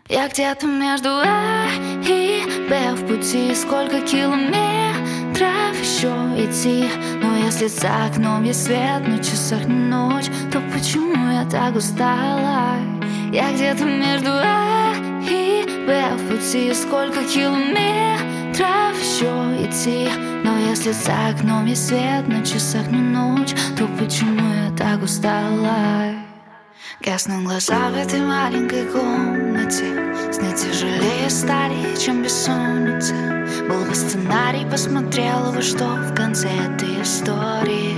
Я где-то между А и Б в пути. Сколько километров еще идти? Но если за окном есть свет, на часах не ночь, то почему я так устала? Я где-то между А и Б в пути. Сколько километров еще идти? Но если за окном есть свет, на часах не ночь, то почему я так устала? Гаснут глаза в этой маленькой комнате. Сны тяжелее стали, чем бессонница. Был бы сценарий, посмотрела бы, что в конце этой истории.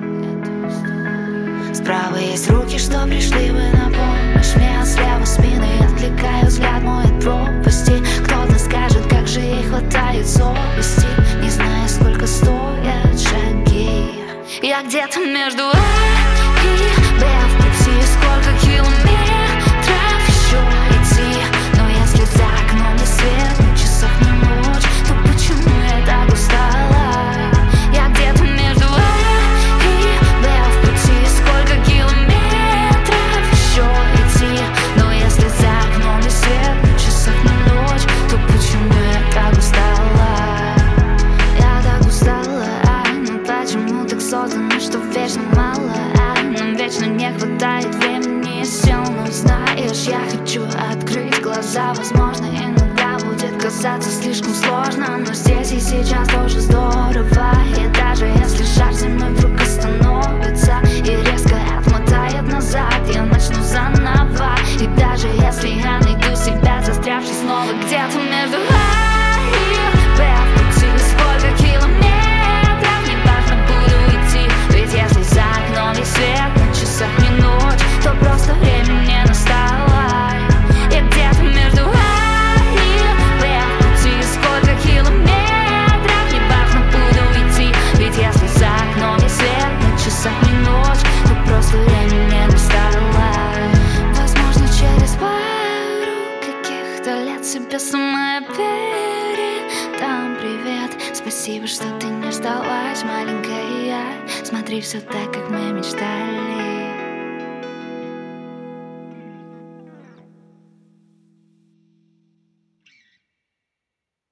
Справа есть руки, что пришли бы на помощь мне, а слева спины отвлекаю взгляд мой от пропасти. Кто-то скажет, как же ей хватает совести, не зная, сколько стоят шаги. Я где-то между А и Б в пути. Сколько километров еще идти? Но если за окном не свет, на часах не ночь, то почему я так устала? Я где-то между А и Б в пути. Сколько километров еще идти? Но если за окном не свет, на часах не ночь, то почему я так устала? Я так устала, но почему так создано, что вечно мало? Нам вечно не хватает времени и сил. Но знаешь, я хочу открыть глаза. Возможно, иногда будет казаться слишком сложно, но здесь и сейчас тоже здорово. И даже если шаг земной вдруг остановится и резко отмотает назад, я начну заново. И даже если я найду себя застрявшей снова где-то между А и Б в пути. Сколько километров, неважно, буду идти. Ведь если за окном есть свет, на часах не ночь, то просто время не настало. Я где-то между А и Б в пути. Сколько километров, неважно, буду идти. Ведь если за окном есть свет, на часах не ночь, то просто время не настало. Возможно, через пару каких-то лет себе сама передам привет. Спасибо, что ты не сдалась, маленькая. Смотри, все так, как мы мечтали.